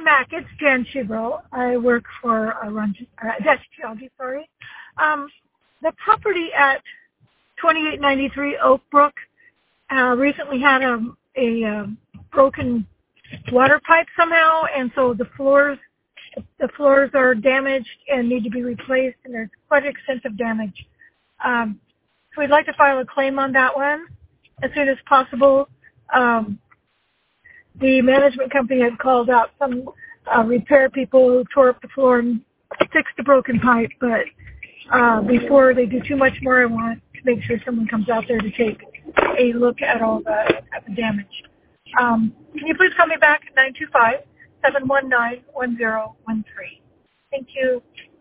Mac. It's Jan Shebro. I work for Dutch Geology, sorry. The property at 2893 Oak Brook recently had a broken water pipe somehow, and so the floors are damaged and need to be replaced, and there's quite extensive damage. So we'd like to file a claim on that one as soon as possible. The management company had called out some repair people who tore up the floor and fixed the broken pipe, but before they do too much more, I want to make sure someone comes out there to take a look at all the damage. Can you please call me back at 925-719-1013? Thank you.